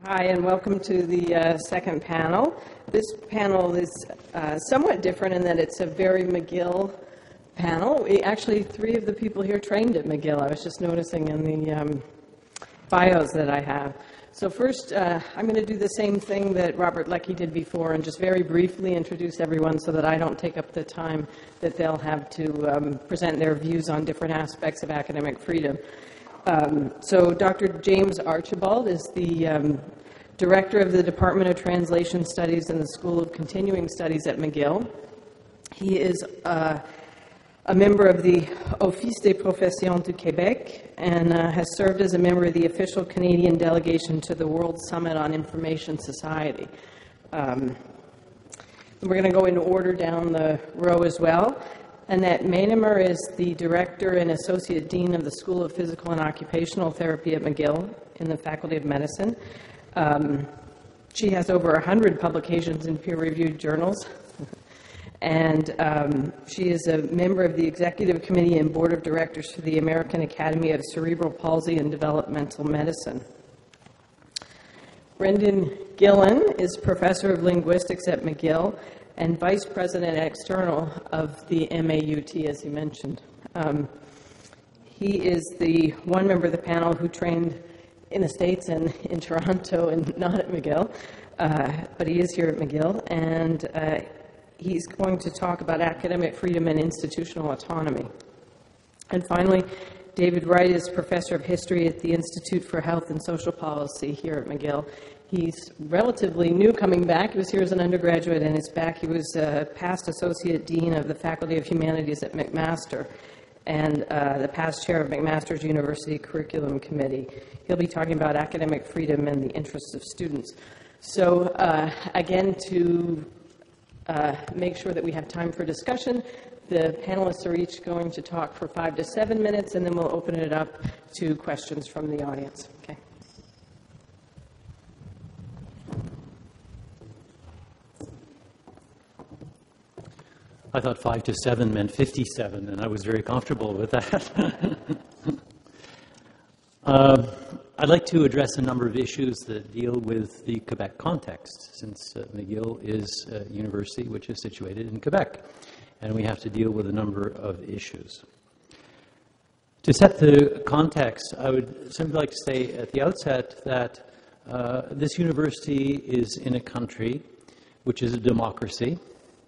Hi, and welcome to the second panel. This panel is somewhat different in that it's a very McGill panel. Actually, three of the people here trained at McGill. I was just noticing in the bios that I have. So first, I'm going to do the same thing that Robert Leckie did before and just very briefly introduce everyone so that I don't take up the time that they'll have to present their views on different aspects of academic freedom. So Dr. James Archibald is the Director of the Department of Translation Studies in the School of Continuing Studies at McGill. He is a member of the Office des Professions du Québec and has served as a member of the official Canadian delegation to the World Summit on Information Society. We're going to go in order down the row as well. Annette Maenemer is the Director and Associate Dean of the School of Physical and Occupational Therapy at McGill in the Faculty of Medicine. She has over 100 publications in peer-reviewed journals. And she is a member of the Executive Committee and Board of Directors for the American Academy of Cerebral Palsy and Developmental Medicine. Brendan Gillen is Professor of Linguistics at McGill and Vice President External of the MAUT, as he mentioned. He is the one member of the panel who trained in the States and in Toronto and not at McGill, but he is here at McGill, and he's going to talk about academic freedom and institutional autonomy. And finally, David Wright is Professor of History at the Institute for Health and Social Policy here at McGill. He's relatively new coming back. He was here as an undergraduate and is back. He was past Associate Dean of the Faculty of Humanities at McMaster and the past chair of McMaster's University Curriculum Committee. He'll be talking about academic freedom and the interests of students. So again, to make sure that we have time for discussion, the panelists are each going to talk for 5 to 7 minutes, and then we'll open it up to questions from the audience. Okay. I thought 5 to 7 meant 57, and I was very comfortable with that. I'd like to address a number of issues that deal with the Quebec context, since McGill is a university which is situated in Quebec, and we have to deal with a number of issues. To set the context, I would simply like to say at the outset that this university is in a country which is a democracy,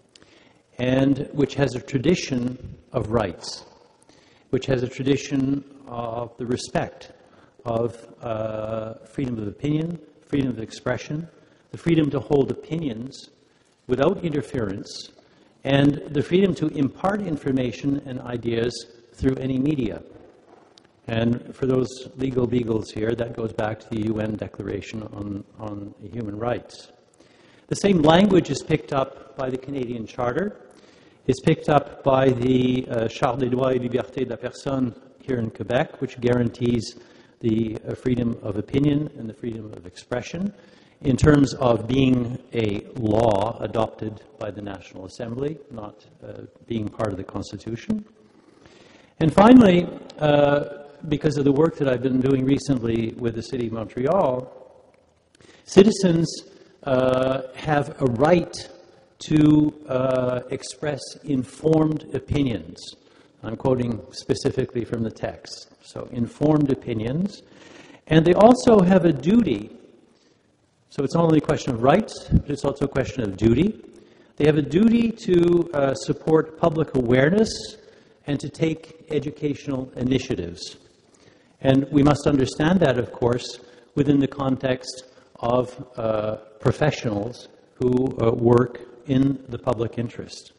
and which has a tradition of rights, which has a tradition of the respect of freedom of opinion, freedom of expression, the freedom to hold opinions without interference, and the freedom to impart information and ideas through any media. And for those legal beagles here, that goes back to the UN Declaration on Human Rights. The same language is picked up by the Canadian Charter, is picked up by the Charte des droits et libertés de la personne here in Quebec, which guarantees the freedom of opinion and the freedom of expression in terms of being a law adopted by the National Assembly, not being part of the Constitution. And finally, because of the work that I've been doing recently with the City of Montreal, citizens have a right to express informed opinions. I'm quoting specifically from the text. So, informed opinions. And they also have a duty. So it's not only a question of rights, but it's also a question of duty. They have a duty to support public awareness and to take educational initiatives. And we must understand that, of course, within the context of professionals who work in the public interest.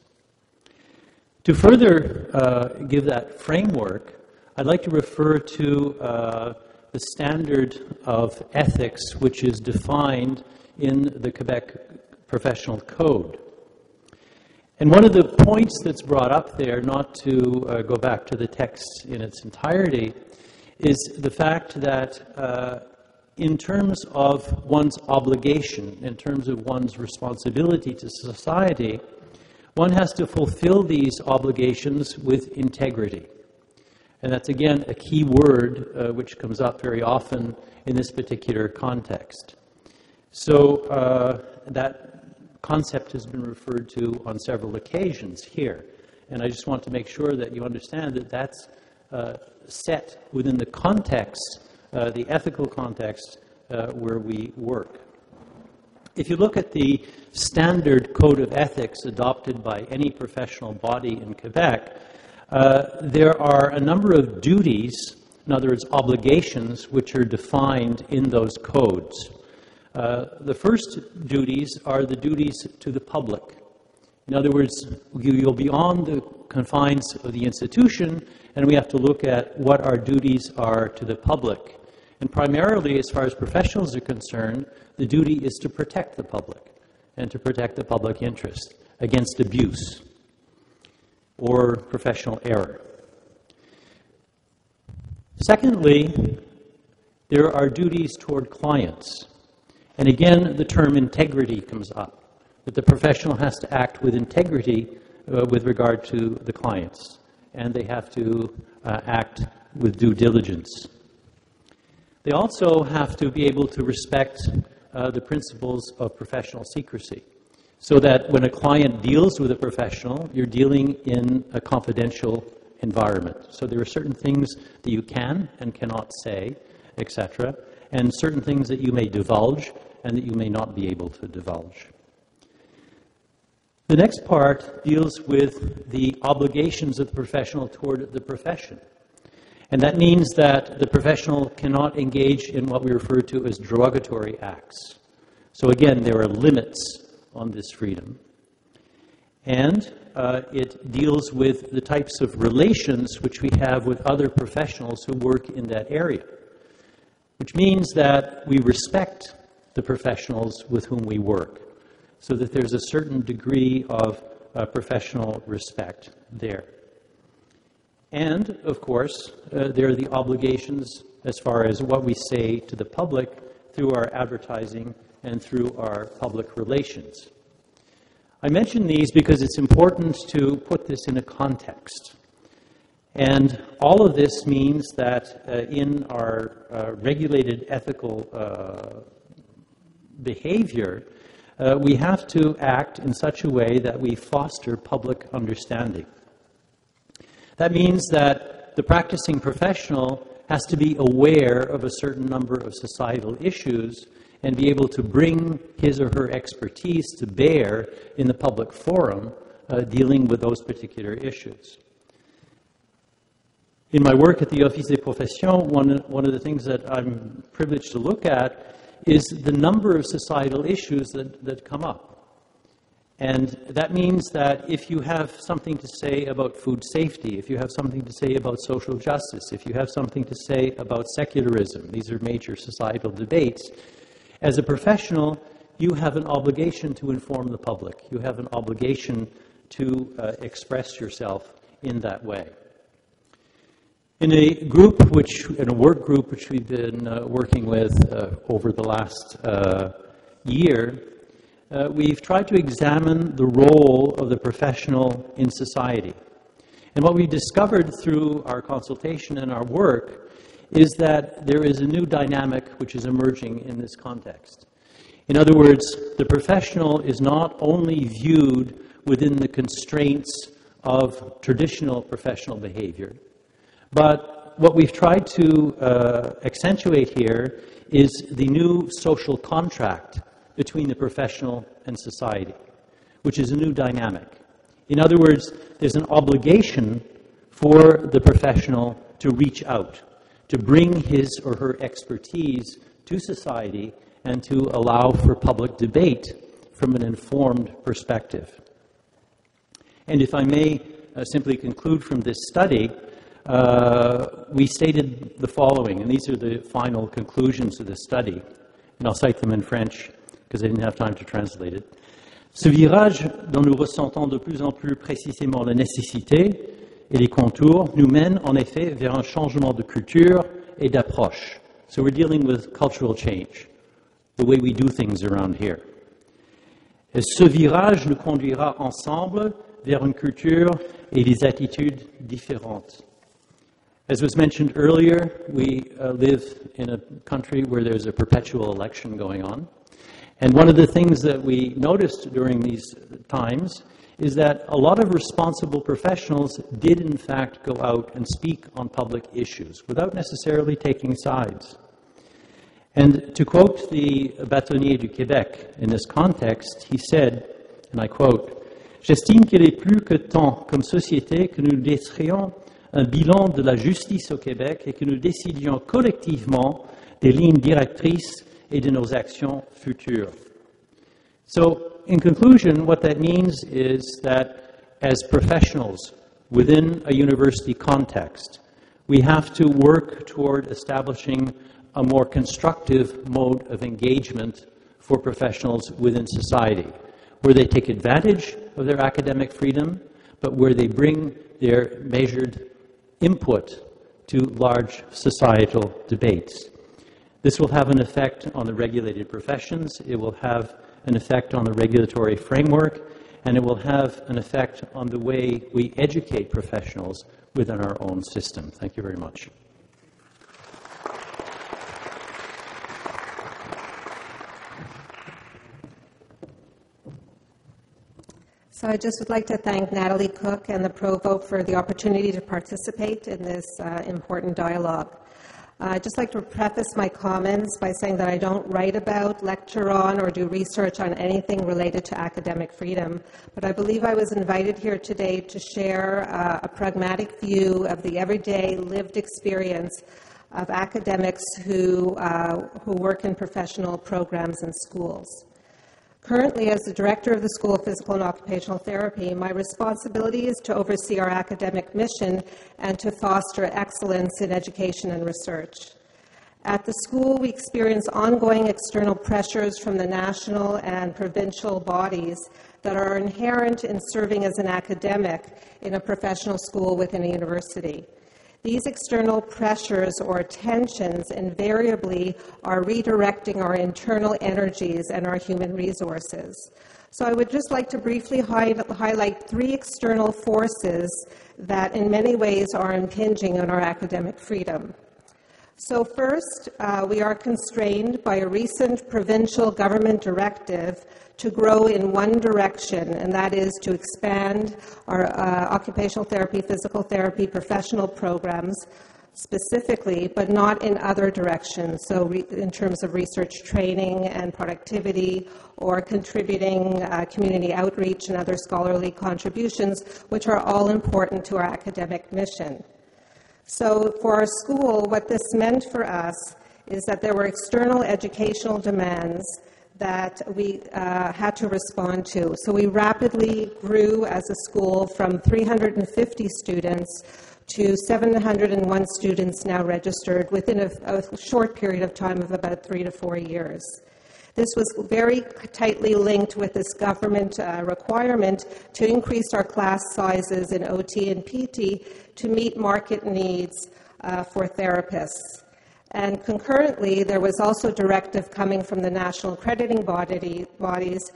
To further give that framework, I'd like to refer to the standard of ethics which is defined in the Quebec Professional Code. And one of the points that's brought up there, not to go back to the text in its entirety, is the fact that in terms of one's obligation, in terms of one's responsibility to society, one has to fulfill these obligations with integrity. And that's, again, a key word which comes up very often in this particular context. So that concept has been referred to on several occasions here. And I just want to make sure that you understand that that's set within the context, the ethical context where we work. If you look at the standard code of ethics adopted by any professional body in Quebec, there are a number of duties, in other words, obligations, which are defined in those codes. The first duties are the duties to the public. In other words, you'll be on the confines of the institution, and we have to look at what our duties are to the public. And primarily, as far as professionals are concerned, the duty is to protect the public and to protect the public interest against abuse or professional error. Secondly, there are duties toward clients. And again, the term integrity comes up, that the professional has to act with integrity with regard to the clients, and they have to act with due diligence. They also have to be able to respect the principles of professional secrecy, so that when a client deals with a professional, you're dealing in a confidential environment. So there are certain things that you can and cannot say, etc., and certain things that you may divulge and that you may not be able to divulge. The next part deals with the obligations of the professional toward the profession. And that means that the professional cannot engage in what we refer to as derogatory acts. So again, there are limits on this freedom. And it deals with the types of relations which we have with other professionals who work in that area, which means that we respect the professionals with whom we work, so that there's a certain degree of professional respect there. And, of course, there are the obligations as far as what we say to the public through our advertising and through our public relations. I mention these because it's important to put this in a context. And all of this means that in our regulated ethical behavior, we have to act in such a way that we foster public understanding. That means that the practicing professional has to be aware of a certain number of societal issues and be able to bring his or her expertise to bear in the public forum dealing with those particular issues. In my work at the Office des Professions, one of the things that I'm privileged to look at is the number of societal issues that come up. And that means that if you have something to say about food safety, if you have something to say about social justice, if you have something to say about secularism, these are major societal debates, as a professional, you have an obligation to inform the public. You have an obligation to express yourself in that way. In a work group which we've been working with over the last year, we've tried to examine the role of the professional in society. And what we discovered through our consultation and our work is that there is a new dynamic which is emerging in this context. In other words, the professional is not only viewed within the constraints of traditional professional behavior, but what we've tried to accentuate here is the new social contract between the professional and society, which is a new dynamic. In other words, there's an obligation for the professional to reach out, to bring his or her expertise to society and to allow for public debate from an informed perspective. And if I may simply conclude from this study, we stated the following, and these are the final conclusions of the study, and I'll cite them in French because I didn't have time to translate it. Ce virage dont nous ressentons de plus en plus précisément la nécessité et les contours nous mène en effet vers un changement de culture et d'approche. So we're dealing with cultural change, the way we do things around here. Et ce virage nous conduira ensemble vers une culture et des attitudes différentes. As was mentioned earlier, we live in a country where there's a perpetual election going on. And one of the things that we noticed during these times is that a lot of responsible professionals did in fact go out and speak on public issues without necessarily taking sides. And to quote the Bâtonnier du Québec in this context, he said, and I quote, "J'estime qu'il est plus que temps comme société que nous dressions un bilan de la justice au Québec et que nous décidions collectivement des lignes directrices et de nos actions futures." So, in conclusion, what that means is that as professionals within a university context, we have to work toward establishing a more constructive mode of engagement for professionals within society, where they take advantage of their academic freedom, but where they bring their measured input to large societal debates. This will have an effect on the regulated professions, it will have an effect on the regulatory framework, and it will have an effect on the way we educate professionals within our own system. Thank you very much. So I just would like to thank Natalie Cook and the Provost for the opportunity to participate in this important dialogue. I'd just like to preface my comments by saying that I don't write about, lecture on, or do research on anything related to academic freedom, but I believe I was invited here today to share a pragmatic view of the everyday lived experience of academics who work in professional programs in schools. Currently, as the director of the School of Physical and Occupational Therapy, my responsibility is to oversee our academic mission and to foster excellence in education and research. At the school, we experience ongoing external pressures from the national and provincial bodies that are inherent in serving as an academic in a professional school within a university. These external pressures or tensions invariably are redirecting our internal energies and our human resources. So I would just like to briefly highlight three external forces that in many ways are impinging on our academic freedom. So first, we are constrained by a recent provincial government directive to grow in one direction, and that is to expand our occupational therapy, physical therapy, professional programs specifically, but not in other directions, so in terms of research training and productivity or contributing community outreach and other scholarly contributions, which are all important to our academic mission. So for our school, what this meant for us is that there were external educational demands that we had to respond to. So we rapidly grew as a school from 350 students to 701 students now registered within a short period of time of about 3 to 4 years. This was very tightly linked with this government requirement to increase our class sizes in OT and PT to meet market needs for therapists. And concurrently, there was also directive coming from the national accrediting bodies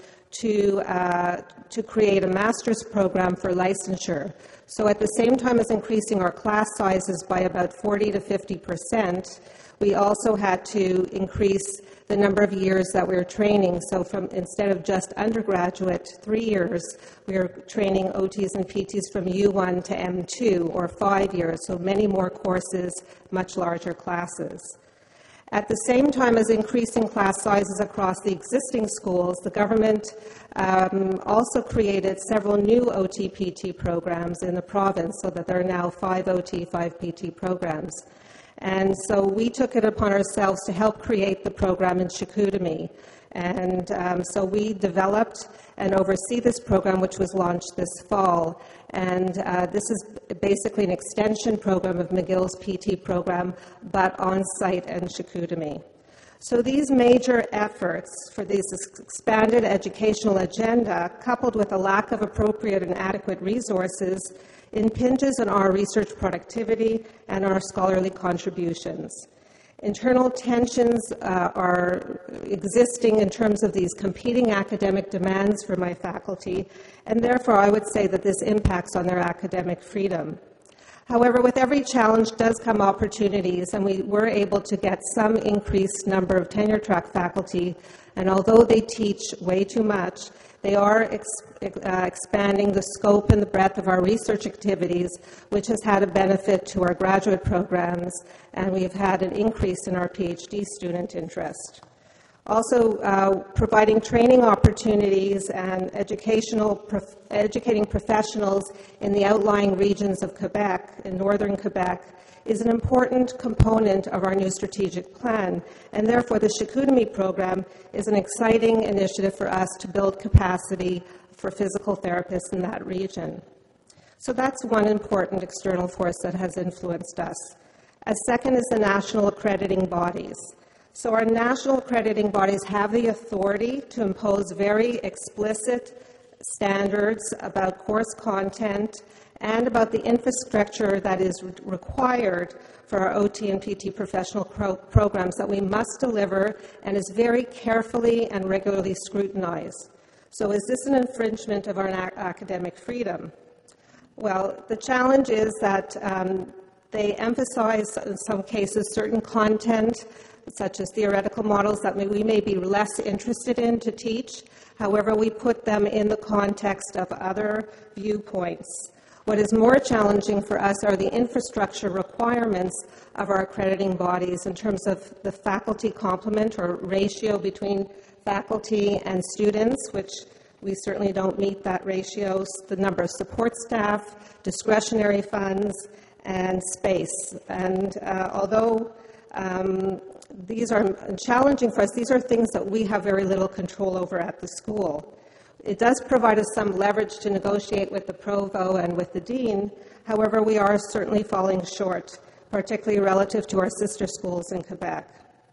to create a master's program for licensure. So at the same time as increasing our class sizes by about 40 to 50%, we also had to increase the number of years that we were training. So instead of just undergraduate 3 years, we were training OTs and PTs from U1 to M2, or 5 years, so many more courses, much larger classes. At the same time as increasing class sizes across the existing schools, the government also created several new OT-PT programs in the province, so that there are now 5 OT, 5 PT programs. And so we took it upon ourselves to help create the program in Chicoutimi. And so we developed and oversee this program, which was launched this fall. And this is basically an extension program of McGill's PT program, but on-site in Chicoutimi. So these major efforts for this expanded educational agenda, coupled with a lack of appropriate and adequate resources, impinges on our research productivity and our scholarly contributions. Internal tensions are existing in terms of these competing academic demands for my faculty, and therefore I would say that this impacts on their academic freedom. However, with every challenge does come opportunities, and we were able to get some increased number of tenure-track faculty, and although they teach way too much, they are expanding the scope and the breadth of our research activities, which has had a benefit to our graduate programs, and we've had an increase in our PhD student interest. Also, providing training opportunities and educating professionals in the outlying regions of Quebec, in northern Quebec, is an important component of our new strategic plan, and therefore the Chicoutimi program is an exciting initiative for us to build capacity for physical therapists in that region. So that's one important external force that has influenced us. A second is the national accrediting bodies. So our national accrediting bodies have the authority to impose very explicit standards about course content and about the infrastructure that is required for our OT and PT professional programs that we must deliver and is very carefully and regularly scrutinized. So is this an infringement of our academic freedom? Well, the challenge is that they emphasize, in some cases, certain content, such as theoretical models that we may be less interested in to teach. However, we put them in the context of other viewpoints. What is more challenging for us are the infrastructure requirements of our accrediting bodies in terms of the faculty complement or ratio between faculty and students, which we certainly don't meet that ratio, the number of support staff, discretionary funds, and space. And although these are challenging for us, these are things that we have very little control over at the school. It does provide us some leverage to negotiate with the provost and with the dean. However, we are certainly falling short, particularly relative to our sister schools in Quebec.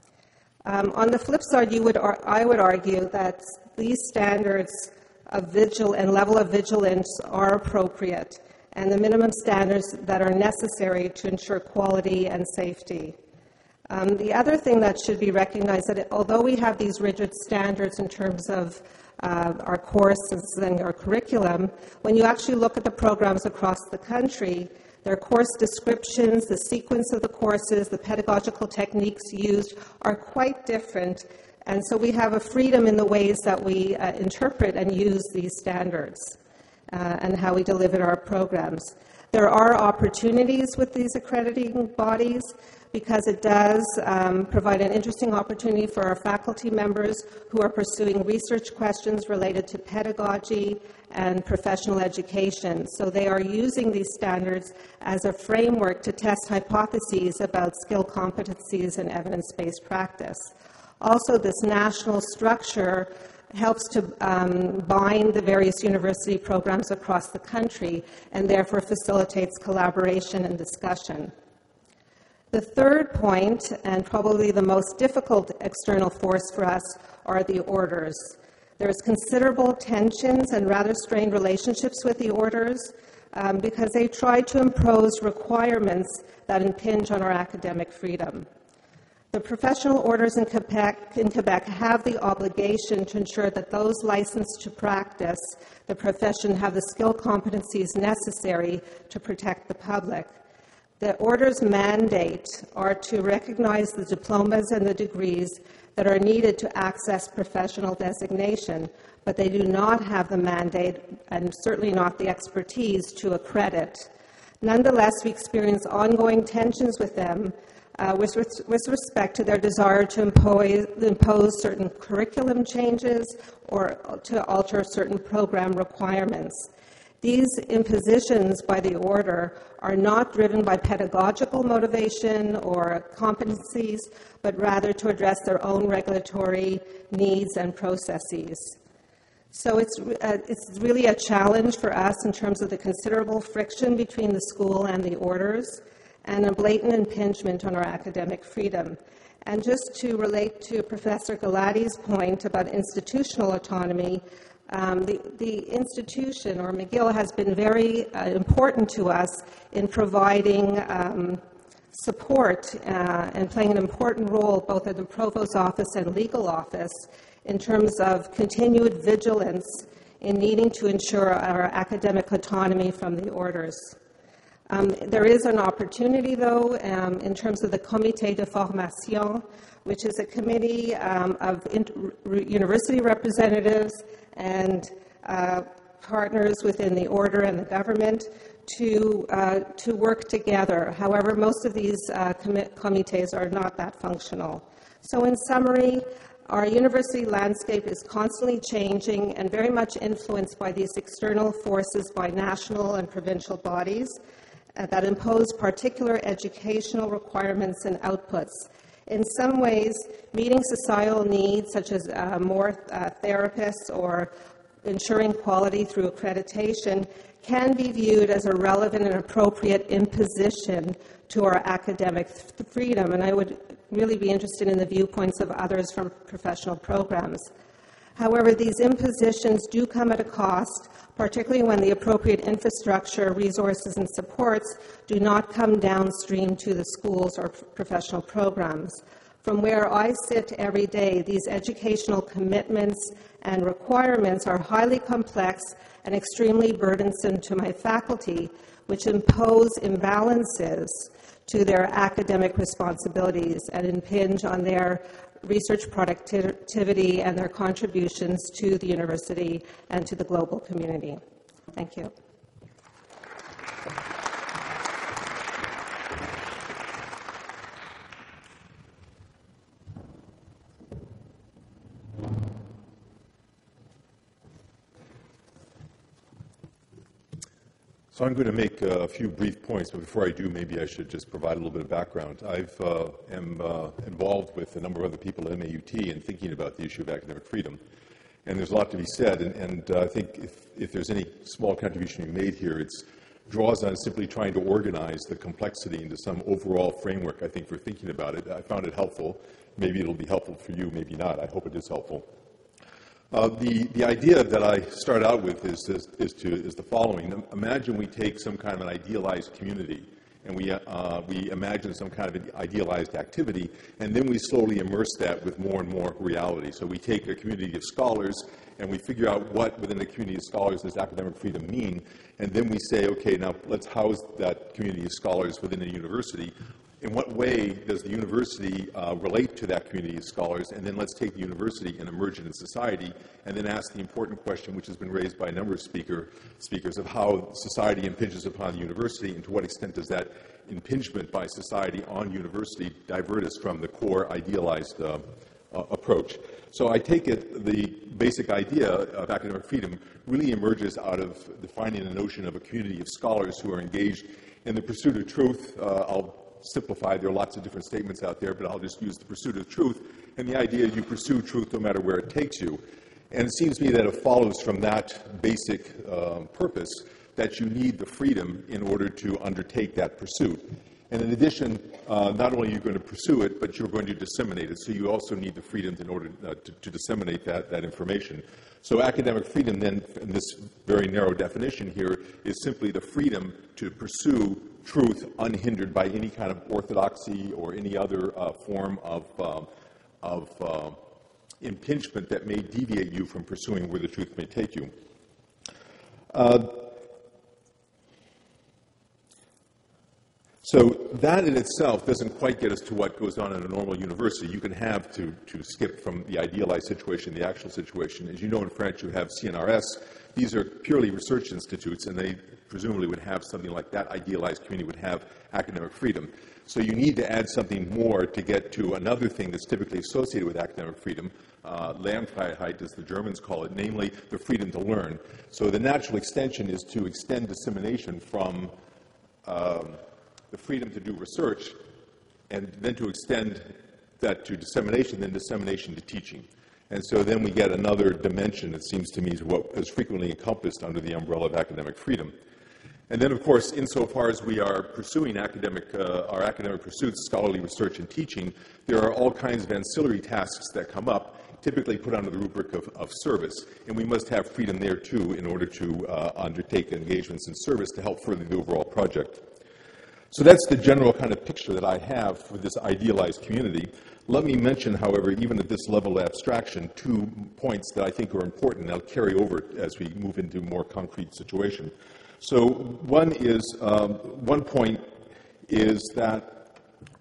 On the flip side, I would argue that these standards of and level of vigilance are appropriate, and the minimum standards that are necessary to ensure quality and safety. The other thing that should be recognized is that although we have these rigid standards in terms of our courses and our curriculum, when you actually look at the programs across the country, their course descriptions, the sequence of the courses, the pedagogical techniques used are quite different, and so we have a freedom in the ways that we interpret and use these standards and how we deliver our programs. There are opportunities with these accrediting bodies because it does provide an interesting opportunity for our faculty members who are pursuing research questions related to pedagogy and professional education. So they are using these standards as a framework to test hypotheses about skill competencies and evidence-based practice. Also, this national structure helps to bind the various university programs across the country and therefore facilitates collaboration and discussion. The third point, and probably the most difficult external force for us, are the orders. There is considerable tensions and rather strained relationships with the orders because they try to impose requirements that impinge on our academic freedom. The professional orders in Quebec have the obligation to ensure that those licensed to practice the profession have the skill competencies necessary to protect the public. The order's mandate are to recognize the diplomas and the degrees that are needed to access professional designation, but they do not have the mandate and certainly not the expertise to accredit. Nonetheless, we experience ongoing tensions with them with respect to their desire to impose certain curriculum changes or to alter certain program requirements. These impositions by the order are not driven by pedagogical motivation or competencies, but rather to address their own regulatory needs and processes. So it's really a challenge for us in terms of the considerable friction between the school and the orders and a blatant impingement on our academic freedom. And just to relate to Professor Galatti's point about institutional autonomy, the institution, or McGill, has been very important to us in providing support and playing an important role both at the Provost's office and legal office in terms of continued vigilance in needing to ensure our academic autonomy from the orders. There is an opportunity, though, in terms of the Comité de Formation, which is a committee of university representatives and partners within the order and the government to work together. However, most of these comités are not that functional. So in summary, our university landscape is constantly changing and very much influenced by these external forces by national and provincial bodies that impose particular educational requirements and outputs. In some ways, meeting societal needs, such as more therapists or ensuring quality through accreditation, can be viewed as a relevant and appropriate imposition to our academic freedom. And I would really be interested in the viewpoints of others from professional programs. However, these impositions do come at a cost, particularly when the appropriate infrastructure, resources, and supports do not come downstream to the schools or professional programs. From where I sit every day, these educational commitments and requirements are highly complex and extremely burdensome to my faculty, which impose imbalances to their academic responsibilities and impinge on their research productivity and their contributions to the university and to the global community. Thank you. So I'm going to make a few brief points, but before I do, maybe I should just provide a little bit of background. I am involved with a number of other people at MAUT in thinking about the issue of academic freedom. And there's a lot to be said, and I think if there's any small contribution you made here, it draws on simply trying to organize the complexity into some overall framework, I think, for thinking about it. I found it helpful. Maybe it'll be helpful for you, maybe not. I hope it is helpful. The idea that I start out with is the following. Imagine we take some kind of an idealized community and we imagine some kind of an idealized activity, and then we slowly immerse that with more and more reality. So we take a community of scholars and we figure out what within a community of scholars does academic freedom mean, and then we say, okay, now let's house that community of scholars within a university. In what way does the university relate to that community of scholars? And then let's take the university and emerge it in society, and then ask the important question, which has been raised by a number of speakers, of how society impinges upon the university, and to what extent does that impingement by society on university divert us from the core idealized approach. So I take it the basic idea of academic freedom really emerges out of defining the notion of a community of scholars who are engaged in the pursuit of truth. I'll simplify. There are lots of different statements out there, but I'll just use the pursuit of truth, and the idea you pursue truth no matter where it takes you. And it seems to me that it follows from that basic purpose that you need the freedom in order to undertake that pursuit. And in addition, not only are you going to pursue it, but you're going to disseminate it. So you also need the freedom in order to disseminate that information. So academic freedom then, in this very narrow definition here, is simply the freedom to pursue truth unhindered by any kind of orthodoxy or any other form of impingement that may deviate you from pursuing where the truth may take you. So that in itself doesn't quite get us to what goes on in a normal university. You can have, to skip from the idealized situation, the actual situation. As you know, in France, you have CNRS. These are purely research institutes, and they presumably would have something like that idealized community would have academic freedom. So you need to add something more to get to another thing that's typically associated with academic freedom, Lernfreiheit, as the Germans call it, namely the freedom to learn. So the natural extension is to extend dissemination from the freedom to do research, and then to extend that to dissemination, then dissemination to teaching. And so then we get another dimension, it seems to me, is what is frequently encompassed under the umbrella of academic freedom. And then, of course, insofar as we are pursuing our academic pursuits, scholarly research and teaching, there are all kinds of ancillary tasks that come up, typically put under the rubric of service. And we must have freedom there, too, in order to undertake engagements in service to help further the overall project. So that's the general kind of picture that I have for this idealized community. Let me mention, however, even at this level of abstraction, 2 points that I think are important and I'll carry over as we move into a more concrete situation. So one point is that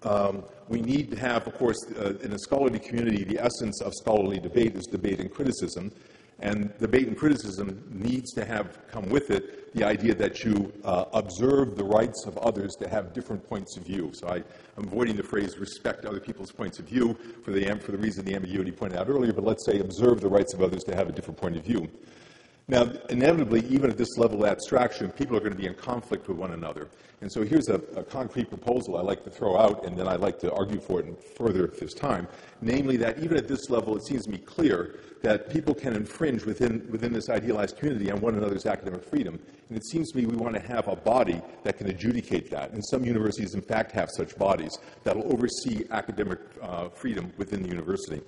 we need to have, of course, in a scholarly community, the essence of scholarly debate is debate and criticism. And debate and criticism needs to have come with it the idea that you observe the rights of others to have different points of view. So I'm avoiding the phrase respect other people's points of view for the reason the ambiguity pointed out earlier, but let's say observe the rights of others to have a different point of view. Now, inevitably, even at this level of abstraction, people are going to be in conflict with one another. And so here's a concrete proposal I like to throw out, and then I'd like to argue for it further if there's time, namely that even at this level, it seems to me clear that people can infringe within this idealized community on one another's academic freedom. And it seems to me we want to have a body that can adjudicate that. And some universities, in fact, have such bodies that will oversee academic freedom within the university.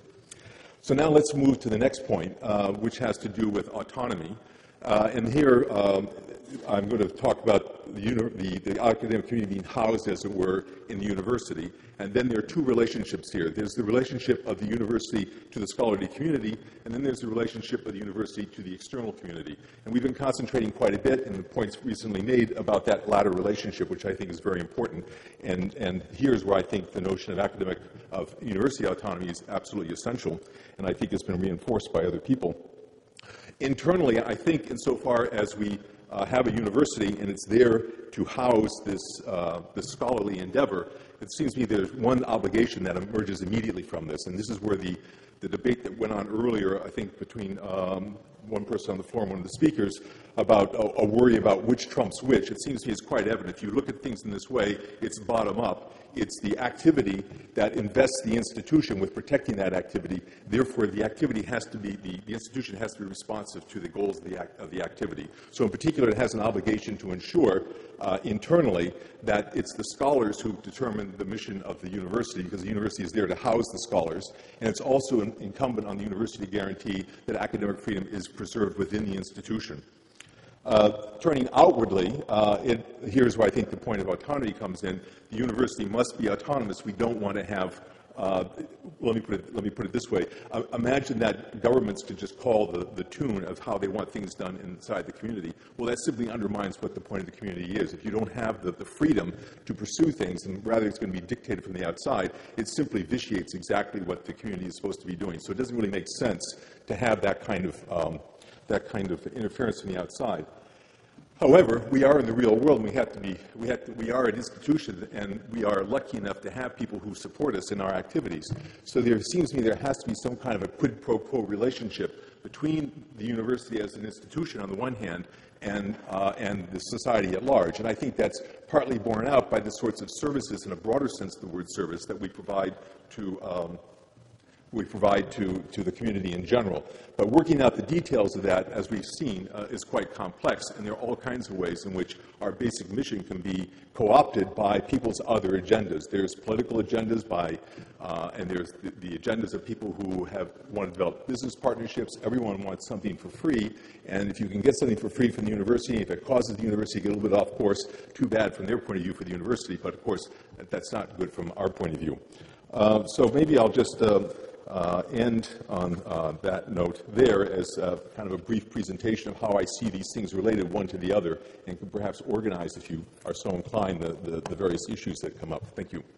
So now let's move to the next point, which has to do with autonomy. And here I'm going to talk about the academic community being housed, as it were, in the university. And then there are two relationships here. There's the relationship of the university to the scholarly community, and then there's the relationship of the university to the external community. And we've been concentrating quite a bit in the points recently made about that latter relationship, which I think is very important. And here's where I think the notion of university autonomy is absolutely essential, and I think it's been reinforced by other people. Internally, I think insofar as we have a university and it's there to house this scholarly endeavor, it seems to me there's one obligation that emerges immediately from this, and this is where the debate that went on earlier, I think, between one person on the floor and one of the speakers, about a worry about which trumps which. It seems to me it's quite evident. If you look at things in this way, it's bottom up. It's the activity that invests the institution with protecting that activity. Therefore, the activity has to be, the institution has to be responsive to the goals of the activity. So in particular, it has an obligation to ensure internally that it's the scholars who determine the mission of the university, because the university is there to house the scholars. And it's also incumbent on the university to guarantee that academic freedom is preserved within the institution. Turning outwardly, here's where I think the point of autonomy comes in. The university must be autonomous. We don't want to have, let me put it this way. Imagine that governments could just call the tune of how they want things done inside the community. Well, that simply undermines what the point of the community is. If you don't have the freedom to pursue things, and rather it's going to be dictated from the outside, it simply vitiates exactly what the community is supposed to be doing. So it doesn't really make sense to have that kind of interference from the outside. However, we are in the real world, and we are an institution, and we are lucky enough to have people who support us in our activities. So there seems to me there has to be some kind of a quid pro quo relationship between the university as an institution on the one hand and the society at large. And I think that's partly borne out by the sorts of services, in a broader sense of the word service, that we provide to the community in general. But working out the details of that, as we've seen, is quite complex, and there are all kinds of ways in which our basic mission can be co-opted by people's other agendas. There's political agendas and there's the agendas of people who want to develop business partnerships. Everyone wants something for free, and if you can get something for free from the university, if it causes the university to get a little bit off course, too bad from their point of view for the university, but of course that's not good from our point of view. So maybe I'll just end on that note there as kind of a brief presentation of how I see these things related one to the other, and can perhaps organize, if you are so inclined, the various issues that come up. Thank you.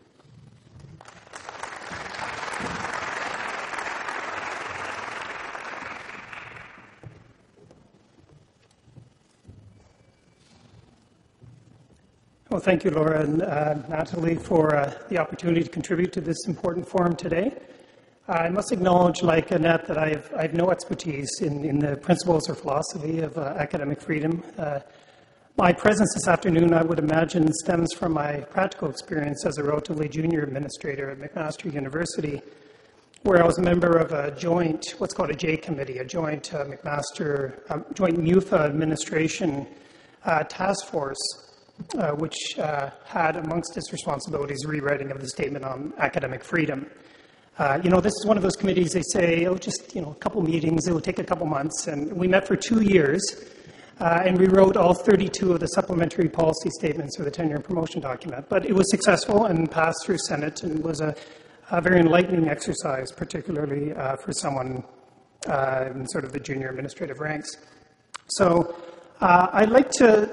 Well, thank you, Laura and Natalie, for the opportunity to contribute to this important forum today. I must acknowledge, like Annette, that I have no expertise in the principles or philosophy of academic freedom. My presence this afternoon, I would imagine, stems from my practical experience as a relatively junior administrator at McMaster University, where I was a member of a joint, what's called a J committee, a joint joint MUFA administration task force, which had amongst its responsibilities rewriting of the Statement on Academic Freedom. This is one of those committees, they say, just, a couple meetings, it will take a couple months. And we met for 2 years, and we wrote all 32 of the supplementary policy statements for the tenure and promotion document. But it was successful and passed through Senate, and was a very enlightening exercise, particularly for someone in sort of the junior administrative ranks. So I'd like to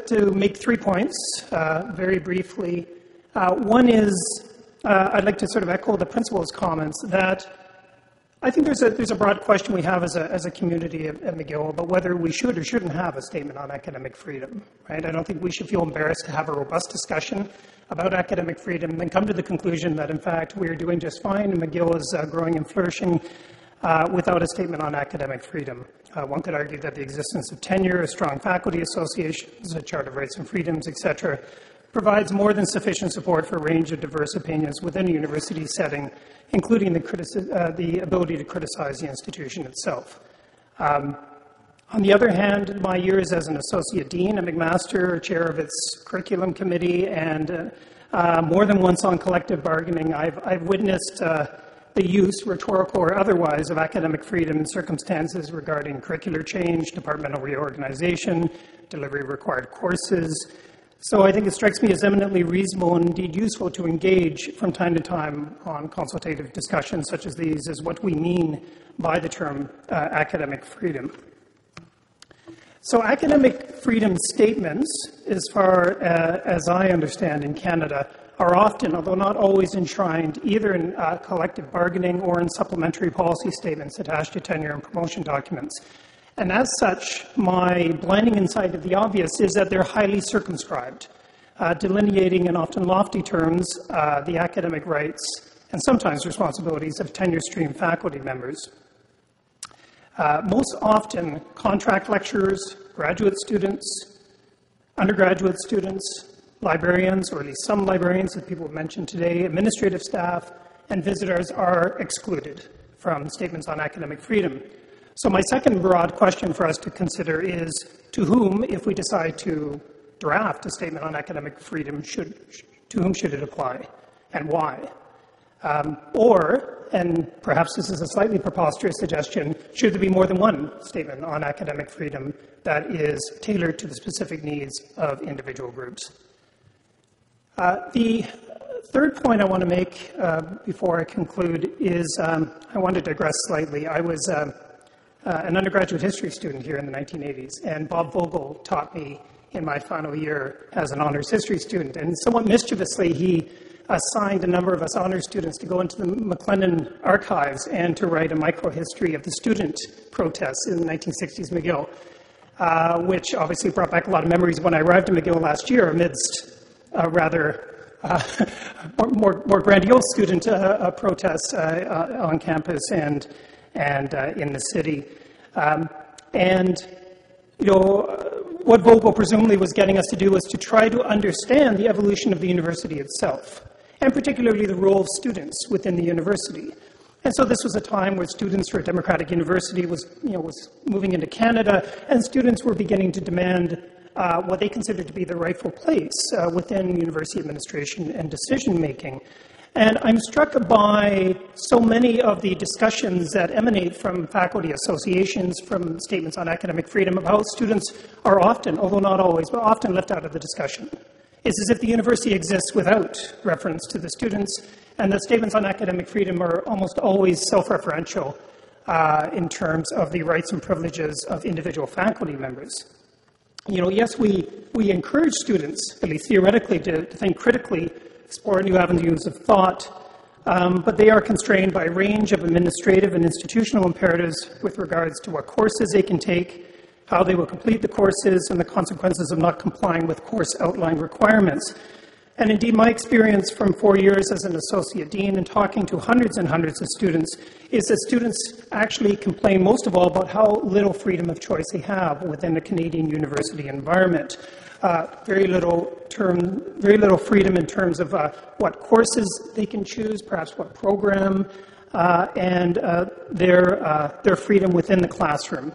to make 3 points very briefly. One is I'd like to sort of echo the principal's comments that I think there's a broad question we have as a community at McGill about whether we should or shouldn't have a statement on academic freedom, right? I don't think we should feel embarrassed to have a robust discussion about academic freedom and come to the conclusion that, in fact, we're doing just fine and McGill is growing and flourishing without a statement on academic freedom. One could argue that the existence of tenure, strong faculty associations, a Charter of Rights and Freedoms, etc., provides more than sufficient support for a range of diverse opinions within a university setting, including the ability to criticize the institution itself. On the other hand, my years as an associate dean at McMaster, chair of its curriculum committee, and more than once on collective bargaining, I've witnessed the use, rhetorical or otherwise, of academic freedom in circumstances regarding curricular change, departmental reorganization, delivery of required courses. So I think it strikes me as eminently reasonable and indeed useful to engage from time to time on consultative discussions such as these as what we mean by the term academic freedom. So academic freedom statements, as far as I understand in Canada, are often, although not always, enshrined either in collective bargaining or in supplementary policy statements attached to tenure and promotion documents. And as such, my blinding insight of the obvious is that they're highly circumscribed, delineating in often lofty terms the academic rights and sometimes responsibilities of tenure stream faculty members. Most often, contract lecturers, graduate students, undergraduate students, librarians, or at least some librarians, as people have mentioned today, administrative staff, and visitors are excluded from statements on academic freedom. So my second broad question for us to consider is, to whom, if we decide to draft a statement on academic freedom, to whom should it apply, and why? Or, and perhaps this is a slightly preposterous suggestion, should there be more than one statement on academic freedom that is tailored to the specific needs of individual groups? The third point I want to make before I conclude is I want to digress slightly. I was an undergraduate history student here in the 1980s, and Bob Vogel taught me in my final year as an honors history student. And somewhat mischievously, he assigned a number of us honors students to go into the McLennan archives and to write a microhistory of the student protests in the 1960s McGill, which obviously brought back a lot of memories when I arrived in McGill last year amidst a rather more grandiose student protests on campus and in the city. And, you know, what Vogel presumably was getting us to do was to try to understand the evolution of the university itself, and particularly the role of students within the university. And so this was a time where Students for a Democratic University was moving into Canada, and students were beginning to demand what they considered to be the rightful place within university administration and decision-making. And I'm struck by so many of the discussions that emanate from faculty associations, from statements on academic freedom, about how students are often, although not always, but often left out of the discussion. It's as if the university exists without reference to the students, and the statements on academic freedom are almost always self-referential in terms of the rights and privileges of individual faculty members. You know, yes, we encourage students, at least theoretically, to think critically, explore new avenues of thought, but they are constrained by a range of administrative and institutional imperatives with regards to what courses they can take, how they will complete the courses, and the consequences of not complying with course outline requirements. And indeed, my experience from 4 years as an associate dean and talking to hundreds and hundreds of students is that students actually complain most of all about how little freedom of choice they have within the Canadian university environment. Very little freedom in terms of what courses they can choose, perhaps what program, and their freedom within the classroom.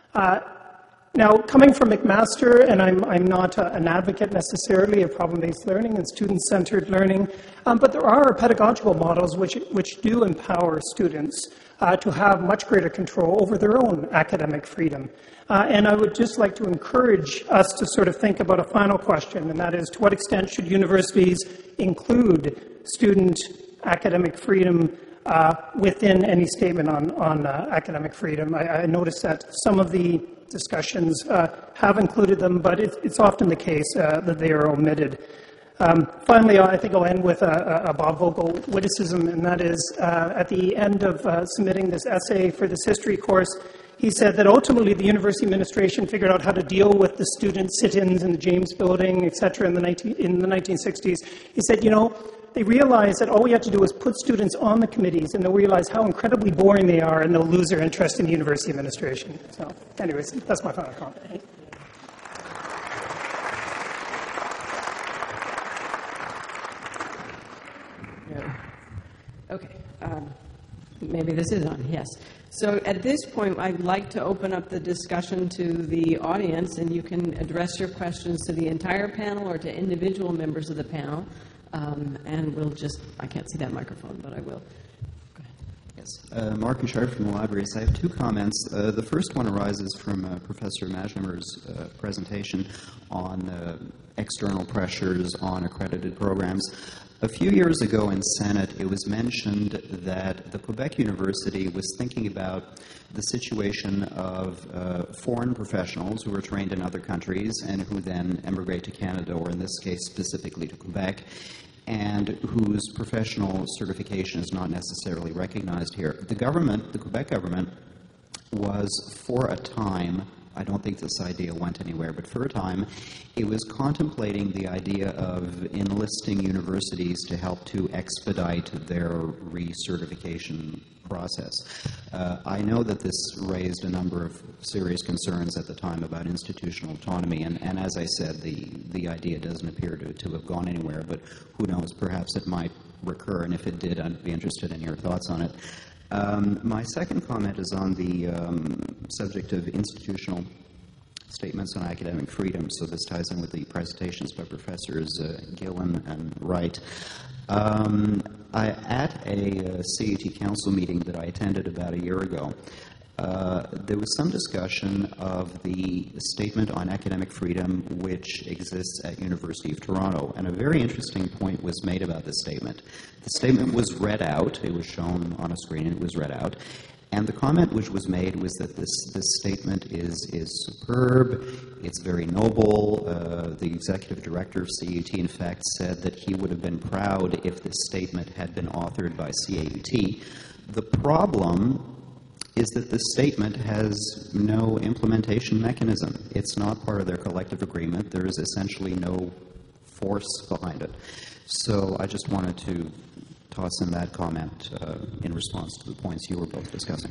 Now, coming from McMaster, and I'm not an advocate necessarily of problem-based learning and student-centered learning, but there are pedagogical models which do empower students to have much greater control over their own academic freedom. And I would just like to encourage us to sort of think about a final question, and that is, to what extent should universities include student academic freedom within any statement on academic freedom? I noticed that some of the discussions have included them, but it's often the case that they are omitted. Finally, I think I'll end with a Bob Vogel witticism, and that is at the end of submitting this essay for this history course, he said that ultimately the university administration figured out how to deal with the student sit-ins in the James Building, et cetera, in the 1960s. He said, they realized that all we had to do was put students on the committees, and they'll realize how incredibly boring they are, and they'll lose their interest in the university administration. So, anyways, that's my final comment. Okay. Maybe this is on, yes. So at this point, I'd like to open up the discussion to the audience, and you can address your questions to the entire panel or to individual members of the panel. And we'll just, I can't see that microphone, but I will. Go ahead. Yes. Mark Bouchard from the libraries. I have two comments. The first one arises from Professor Majnimer's presentation on external pressures on accredited programs. A few years ago in Senate, it was mentioned that the Quebec University was thinking about the situation of foreign professionals who were trained in other countries and who then emigrate to Canada, or in this case specifically to Quebec, and whose professional certification is not necessarily recognized here. The government, the Quebec government, was for a time, I don't think this idea went anywhere, but for a time, it was contemplating the idea of enlisting universities to help to expedite their recertification process. I know that this raised a number of serious concerns at the time about institutional autonomy, and as I said, the idea doesn't appear to have gone anywhere, but who knows, perhaps it might recur, and if it did, I'd be interested in your thoughts on it. My second comment is on the subject of institutional statements on academic freedom, so this ties in with the presentations by Professors Gillen and Wright. At a CUT Council meeting that I attended about a year ago, there was some discussion of the statement on academic freedom which exists at University of Toronto, and a very interesting point was made about this statement. The statement was read out, it was shown on a screen and it was read out, and the comment which was made was that this statement is superb, it's very noble. The executive director of CUT, in fact, said that he would have been proud if this statement had been authored by CAUT. The problem is that this statement has no implementation mechanism. It's not part of their collective agreement. There is essentially no force behind it. So I just wanted to toss in that comment in response to the points you were both discussing.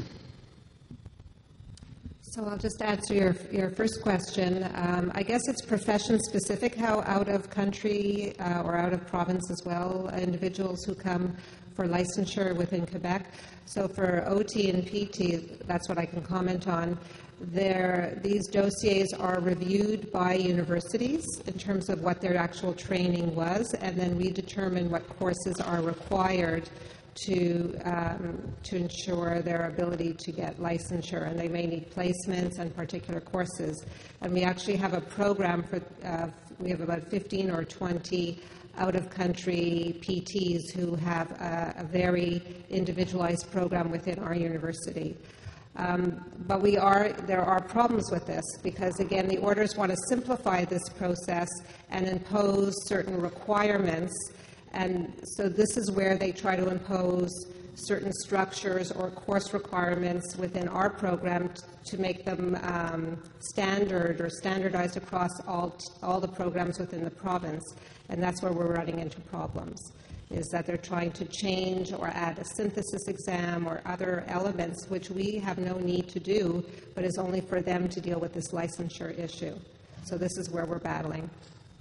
So I'll just answer your first question. I guess it's profession-specific how out-of-country or out-of-province as well individuals who come for licensure within Quebec. So for OT and PT, that's what I can comment on. These dossiers are reviewed by universities in terms of what their actual training was, and then we determine what courses are required to ensure their ability to get licensure, and they may need placements and particular courses. And we actually have a program for, we have about 15 or 20 out-of-country PTs who have a very individualized program within our university. But there are problems with this because, again, the orders want to simplify this process and impose certain requirements. And so this is where they try to impose certain structures or course requirements within our program to make them standard or standardized across all the programs within the province. And that's where we're running into problems, is that they're trying to change or add a synthesis exam or other elements which we have no need to do, but is only for them to deal with this licensure issue. So this is where we're battling.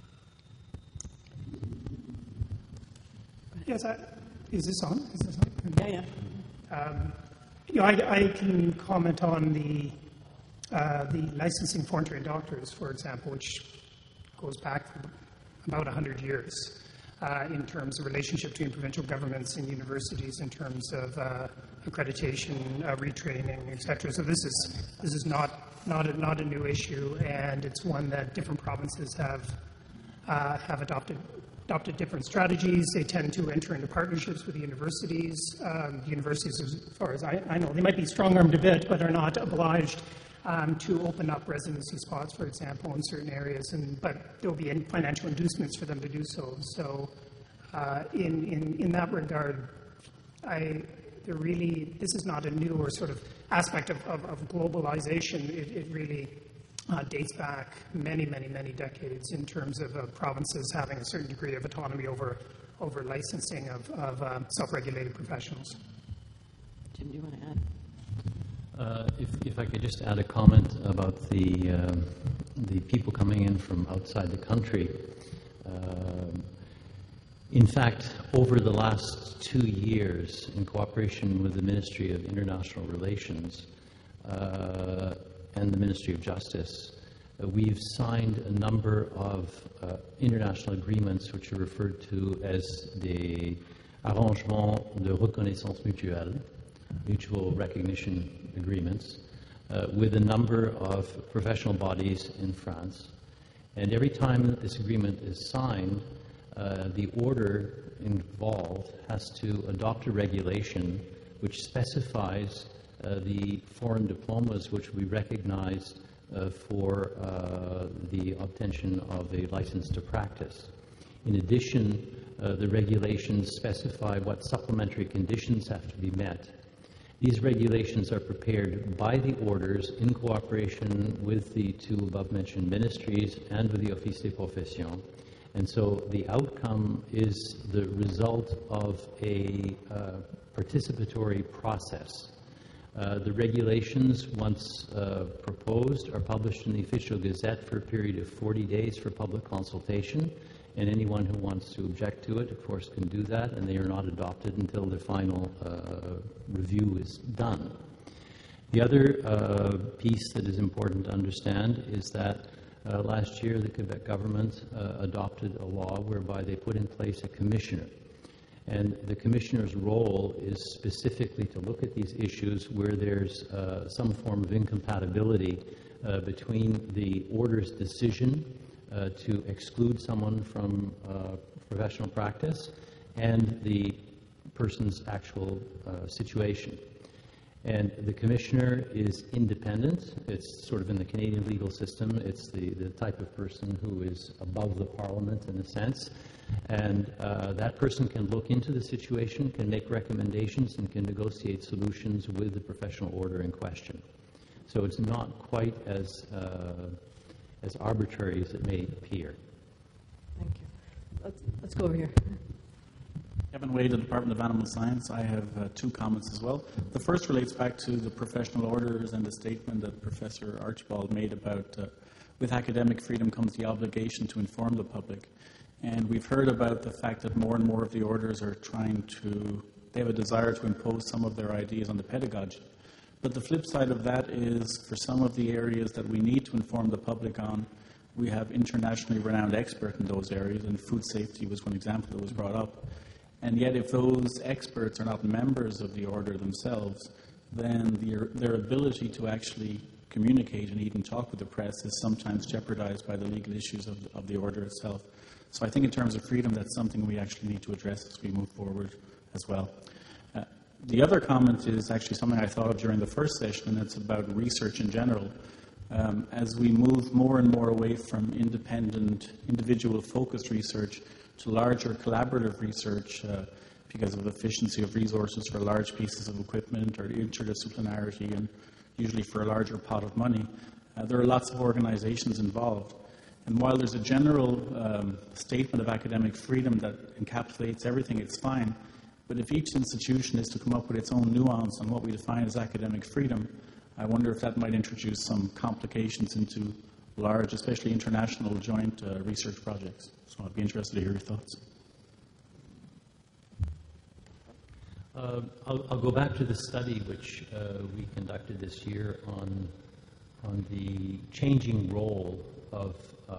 Yes, is this on? Yeah. I can comment on the licensing foreign trained doctors, for example, which goes back about 100 years in terms of relationship between provincial governments and universities in terms of accreditation, retraining, etc. So this is not a new issue, and it's one that different provinces have adopted different strategies. They tend to enter into partnerships with the universities. The universities, as far as I know, they might be strong-armed a bit, but are not obliged to open up residency spots, for example, in certain areas, but there will be financial inducements for them to do so. So in that regard, this is not a new or sort of aspect of globalization. It really dates back many, many, many decades in terms of provinces having a certain degree of autonomy over licensing of self-regulated professionals. Jim, do you want to add? If I could just add a comment about the people coming in from outside the country. In fact, over the last 2 years, in cooperation with the Ministry of International Relations and the Ministry of Justice, we've signed a number of international agreements which are referred to as des arrangements de reconnaissance mutuelle, mutual recognition agreements, with a number of professional bodies in France. And every time that this agreement is signed, the order involved has to adopt a regulation which specifies the foreign diplomas which we recognize for the obtention of a license to practice. In addition, the regulations specify what supplementary conditions have to be met. These regulations are prepared by the orders in cooperation with the two above-mentioned ministries and with the Office des Professions. And so the outcome is the result of a participatory process. The regulations, once proposed, are published in the Official Gazette for a period of 40 days for public consultation, and anyone who wants to object to it, of course, can do that, and they are not adopted until the final review is done. The other piece that is important to understand is that last year the Quebec government adopted a law whereby they put in place a commissioner. And the commissioner's role is specifically to look at these issues where there's some form of incompatibility between the order's decision to exclude someone from professional practice and the person's actual situation. And the commissioner is independent. It's sort of in the Canadian legal system. It's the type of person who is above the Parliament in a sense. And that person can look into the situation, can make recommendations, and can negotiate solutions with the professional order in question. So it's not quite as arbitrary as it may appear. Thank you. Let's go over here. Kevin Wade, the Department of Animal Science. I have 2 comments as well. The first relates back to the professional orders and the statement that Professor Archibald made about with academic freedom comes the obligation to inform the public. And we've heard about the fact that more and more of the orders are they have a desire to impose some of their ideas on the pedagogy. But the flip side of that is, for some of the areas that we need to inform the public on, we have internationally renowned experts in those areas, and food safety was one example that was brought up. And yet, if those experts are not members of the order themselves, then their ability to actually communicate and even talk with the press is sometimes jeopardized by the legal issues of the order itself. So I think in terms of freedom, that's something we actually need to address as we move forward as well. The other comment is actually something I thought of during the first session, and it's about research in general. As we move more and more away from independent, individual-focused research to larger collaborative research because of efficiency of resources for large pieces of equipment or interdisciplinarity and usually for a larger pot of money, there are lots of organizations involved. And while there's a general statement of academic freedom that encapsulates everything, it's fine. But if each institution is to come up with its own nuance on what we define as academic freedom, I wonder if that might introduce some complications into large, especially international joint research projects. So I'd be interested to hear your thoughts. I'll go back to the study which we conducted this year on the changing role of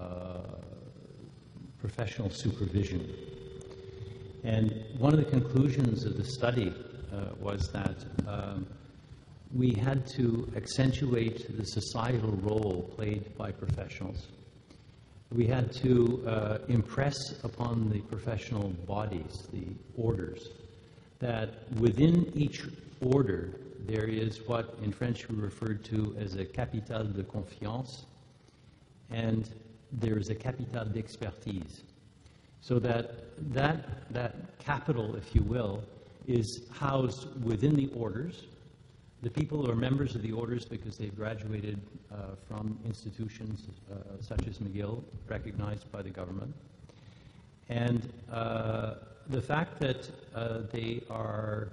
professional supervision. And one of the conclusions of the study was that we had to accentuate the societal role played by professionals. We had to impress upon the professional bodies, the orders, that within each order there is what in French we referred to as a capital de confiance, and there is a capital d'expertise. So that capital, if you will, is housed within the orders. The people who are members of the orders because they've graduated from institutions such as McGill, recognized by the government. And the fact that they are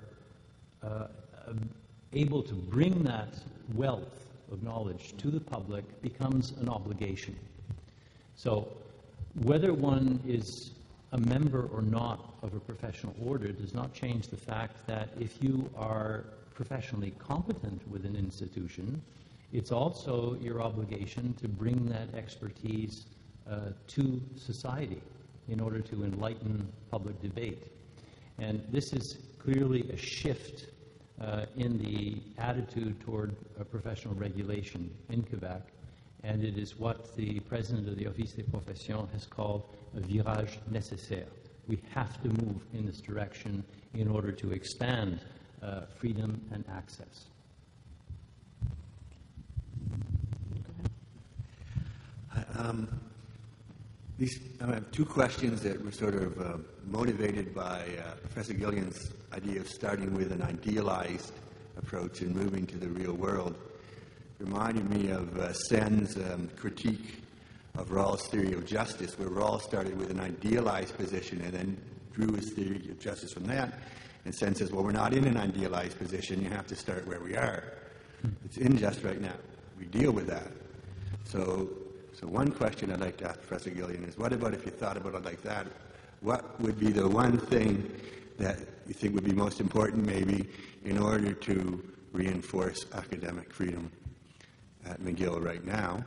able to bring that wealth of knowledge to the public becomes an obligation. So whether one is a member or not of a professional order does not change the fact that if you are professionally competent with an institution, it's also your obligation to bring that expertise to society in order to enlighten public debate. And this is clearly a shift in the attitude toward professional regulation in Quebec, and it is what the president of the Office des Professions has called a virage nécessaire. We have to move in this direction in order to expand freedom and access. I have two questions that were sort of motivated by Professor Gillian's idea of starting with an idealized approach and moving to the real world. Reminded me of Sen's critique of Rawls' theory of justice, where Rawls started with an idealized position and then drew his theory of justice from that. And Sen says, well, we're not in an idealized position. You have to start where we are. It's unjust right now. We deal with that. So one question I'd like to ask Professor Gillian is, what about if you thought about it like that? What would be the one thing that you think would be most important, maybe, in order to reinforce academic freedom at McGill right now?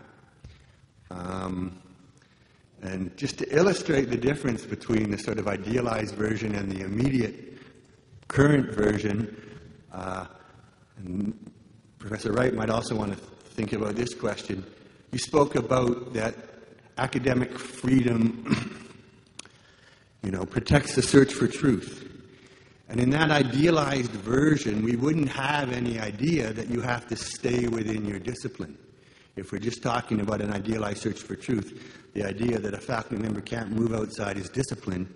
And just to illustrate the difference between the sort of idealized version and the immediate current version, and Professor Wright might also want to think about this question. You spoke about that academic freedom, protects the search for truth. And in that idealized version, we wouldn't have any idea that you have to stay within your discipline. If we're just talking about an idealized search for truth, the idea that a faculty member can't move outside his discipline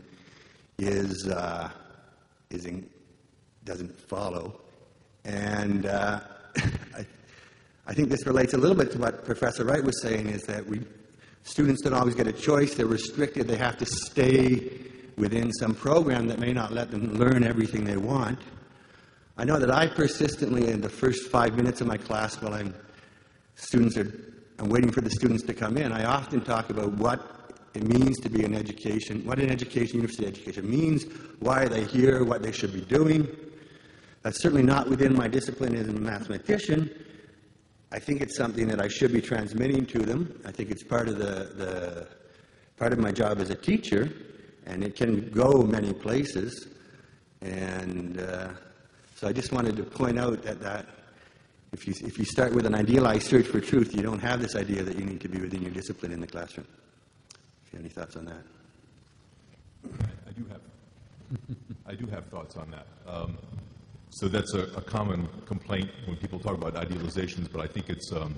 doesn't follow. And I think this relates a little bit to what Professor Wright was saying, is that students don't always get a choice. They're restricted. They have to stay within some program that may not let them learn everything they want. I know that I persistently, in the first 5 minutes of my class while I'm waiting for the students to come in, I often talk about what it means to be in education, what university education means, why are they here, what they should be doing. That's certainly not within my discipline as a mathematician. I think it's something that I should be transmitting to them. I think it's part of part of my job as a teacher, and it can go many places. And so I just wanted to point out that if you start with an idealized search for truth, you don't have this idea that you need to be within your discipline in the classroom. If you have any thoughts on that? I do have thoughts on that. So that's a common complaint when people talk about idealizations, but I think it's a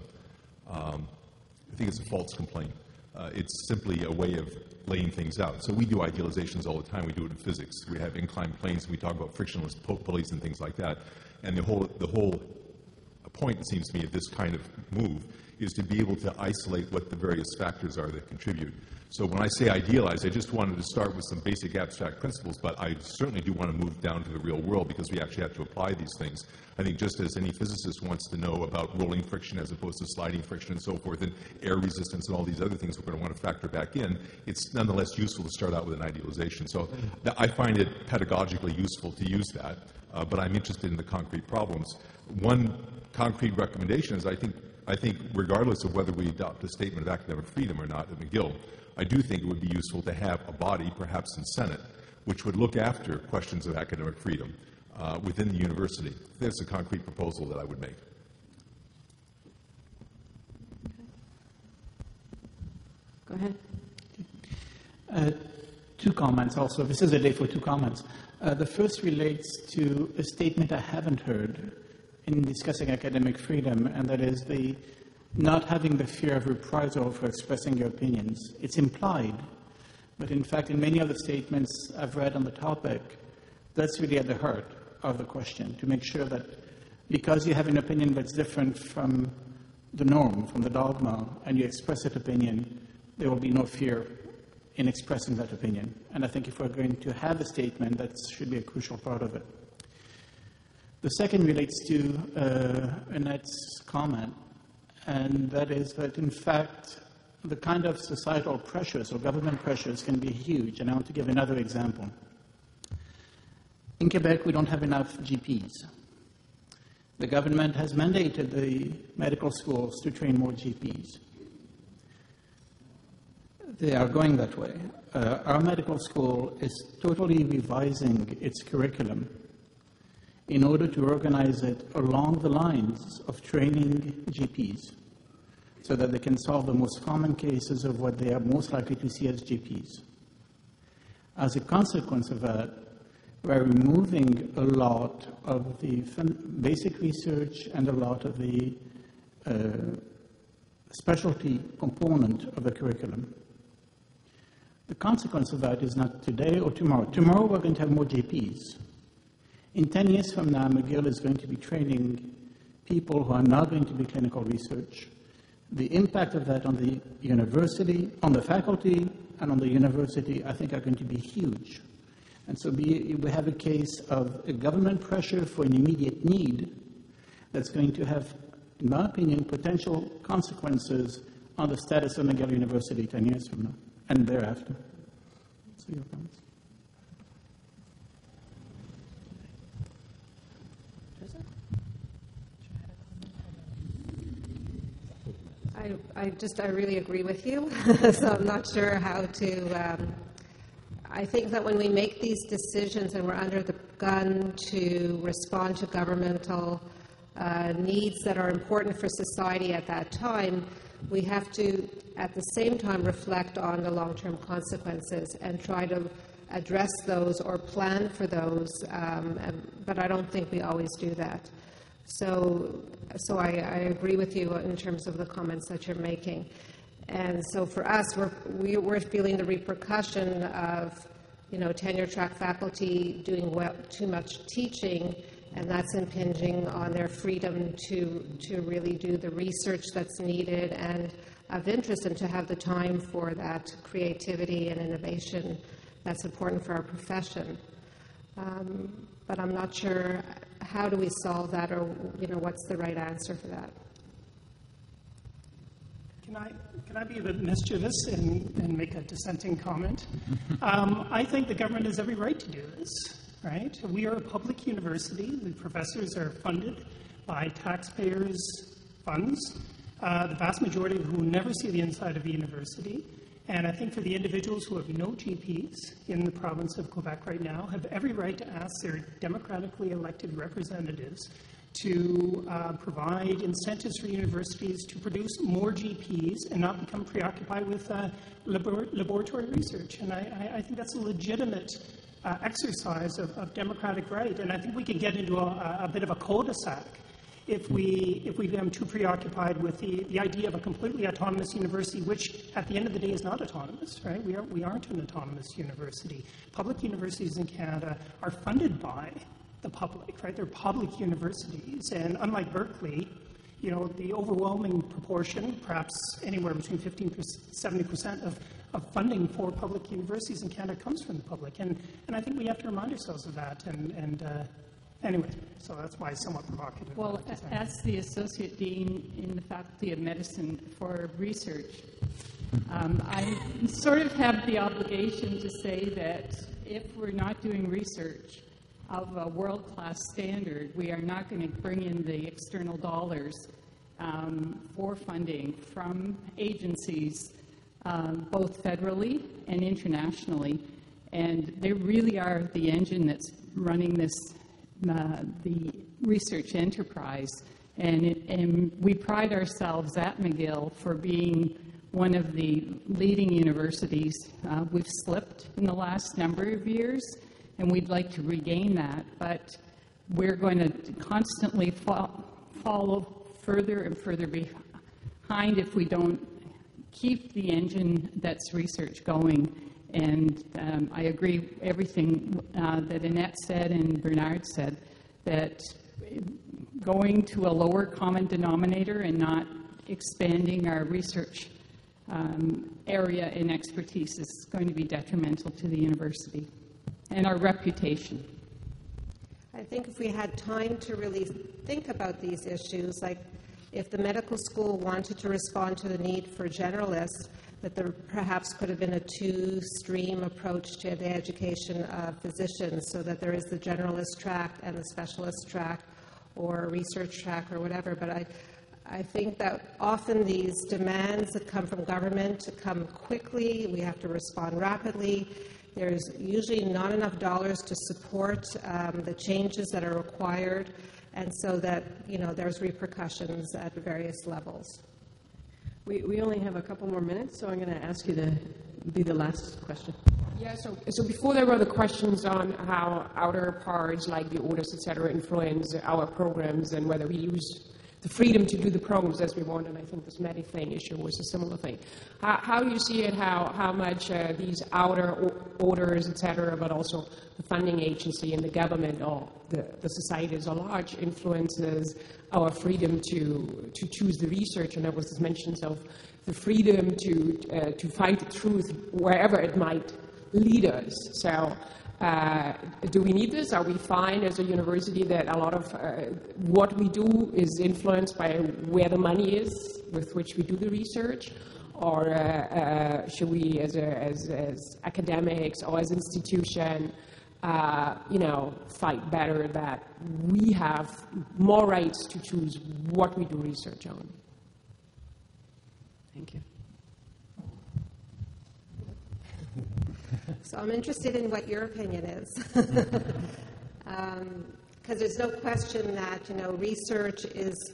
false complaint. It's simply a way of laying things out. So we do idealizations all the time. We do it in physics. We have inclined planes. We talk about frictionless pulleys and things like that. And the whole point, it seems to me, of this kind of move is to be able to isolate what the various factors are that contribute. So when I say idealize, I just wanted to start with some basic abstract principles, but I certainly do want to move down to the real world because we actually have to apply these things. I think just as any physicist wants to know about rolling friction as opposed to sliding friction and so forth, and air resistance and all these other things we're going to want to factor back in, it's nonetheless useful to start out with an idealization. So I find it pedagogically useful to use that, but I'm interested in the concrete problems. One concrete recommendation is I think regardless of whether we adopt a statement of academic freedom or not at McGill, I do think it would be useful to have a body, perhaps in Senate, which would look after questions of academic freedom within the university. That's a concrete proposal that I would make. Go ahead. Two comments also. This is a day for two comments. The first relates to a statement I haven't heard in discussing academic freedom, and that is the not having the fear of reprisal for expressing your opinions. It's implied, but in fact, in many of the statements I've read on the topic, that's really at the heart of the question, to make sure that because you have an opinion that's different from the norm, from the dogma, and you express that opinion, there will be no fear in expressing that opinion. And I think if we're going to have a statement, that should be a crucial part of it. The second relates to Annette's comment, and that is that, in fact, the kind of societal pressures or government pressures can be huge. And I want to give another example. In Quebec, we don't have enough GPs. The government has mandated the medical schools to train more GPs. They are going that way. Our medical school is totally revising its curriculum in order to organize it along the lines of training GPs so that they can solve the most common cases of what they are most likely to see as GPs. As a consequence of that, we're removing a lot of the basic research and a lot of the specialty component of the curriculum. The consequence of that is not today or tomorrow. Tomorrow we're going to have more GPs. In 10 years from now, McGill is going to be training people who are not going to be clinical research. The impact of that on the university, on the faculty, and on the university, I think are going to be huge. And so we have a case of a government pressure for an immediate need that's going to have, in my opinion, potential consequences on the status of McGill University 10 years from now and thereafter. So your comments. I really agree with you, so I'm not sure how to. I think that when we make these decisions and we're under the gun to respond to governmental needs that are important for society at that time, we have to, at the same time, reflect on the long-term consequences and try to address those or plan for those, but I don't think we always do that. So I agree with you in terms of the comments that you're making. And so for us, we're feeling the repercussion of, tenure-track faculty doing too much teaching, and that's impinging on their freedom to really do the research that's needed and of interest, and to have the time for that creativity and innovation that's important for our profession. But I'm not sure how do we solve that, or what's the right answer for that. Can I be a bit mischievous and make a dissenting comment? I think the government has every right to do this, right? We are a public university. The professors are funded by taxpayers' funds, the vast majority of whom never see the inside of the university. And I think for the individuals who have no GPs in the province of Quebec right now have every right to ask their democratically elected representatives to provide incentives for universities to produce more GPs and not become preoccupied with laboratory research. And I think that's a legitimate exercise of democratic right. And I think we can get into a bit of a cul-de-sac if we become too preoccupied with the idea of a completely autonomous university, which at the end of the day is not autonomous, right? We aren't an autonomous university. Public universities in Canada are funded by the public, right? They're public universities, and unlike Berkeley, the overwhelming proportion, perhaps anywhere between 15% to 70% of funding for public universities in Canada comes from the public, and I think we have to remind ourselves of that. Anyway, so that's why it's somewhat provocative. Well, as the Associate Dean in the Faculty of Medicine for Research, I sort of have the obligation to say that if we're not doing research of a world-class standard, we are not going to bring in the external dollars for funding from agencies, both federally and internationally. And they really are the engine that's running this, the research enterprise. And we pride ourselves at McGill for being one of the leading universities. We've slipped in the last number of years, and we'd like to regain that. But we're going to constantly follow further and further behind if we don't keep the engine that's research going. And I agree everything that Annette said and Bernard said, that going to a lower common denominator and not expanding our research area and expertise is going to be detrimental to the university and our reputation. I think if we had time to really think about these issues, like if the medical school wanted to respond to the need for generalists, that there perhaps could have been a two-stream approach to the education of physicians, so that there is the generalist track and the specialist track or research track or whatever. But I think that often these demands that come from government come quickly. We have to respond rapidly. There's usually not enough dollars to support the changes that are required, and so that, there's repercussions at various levels. We only have a couple more minutes, so I'm going to ask you to be the last question. Yeah, so before there were the questions on how outer parts like the orders, et cetera, influence our programs and whether we lose the freedom to do the programs as we want, and I think this Medi thing issue was a similar thing. How you see it, how much these outer orders, et cetera, but also the funding agency and the government or the society as a large influences our freedom to choose the research, and there was this mentions of the freedom to find the truth wherever it might lead us. So do we need this? Are we fine as a university that a lot of what we do is influenced by where the money is with which we do the research? Or should we, as academics or as institution, fight better that we have more rights to choose what we do research on? Thank you. So I'm interested in what your opinion is. Because there's no question that, research is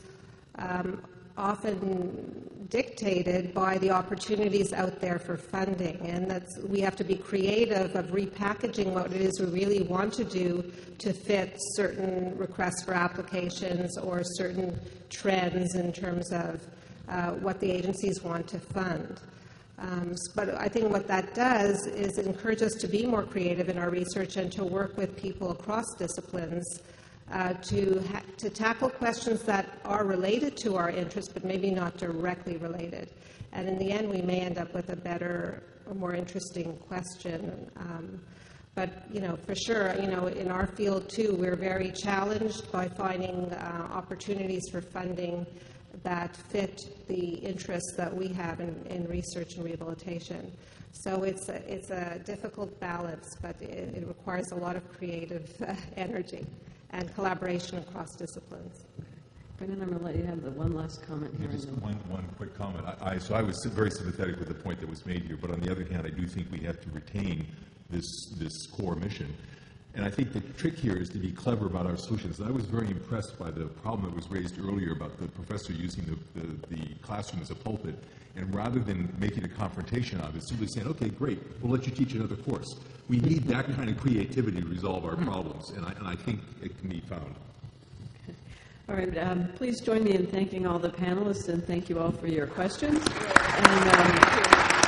often dictated by the opportunities out there for funding, and we have to be creative of repackaging what it is we really want to do to fit certain requests for applications or certain trends in terms of what the agencies want to fund. But I think what that does is encourage us to be more creative in our research and to work with people across disciplines to tackle questions that are related to our interests but maybe not directly related. And in the end, we may end up with a better, more interesting question. But, for sure, in our field, too, we're very challenged by finding opportunities for funding that fit the interests that we have in research and rehabilitation. So it's a difficult balance, but it requires a lot of creative energy and collaboration across disciplines. Brendan, I'm going to let you have the one last comment here. Just one quick comment. So I was very sympathetic with the point that was made here, but on the other hand, I do think we have to retain this core mission. And I think the trick here is to be clever about our solutions. And I was very impressed by the problem that was raised earlier about the professor using the classroom as a pulpit. And rather than making a confrontation out of it, simply saying, okay, great, we'll let you teach another course. We need that kind of creativity to resolve our problems, and I think it can be found. All right, please join me in thanking all the panelists, and thank you all for your questions. And,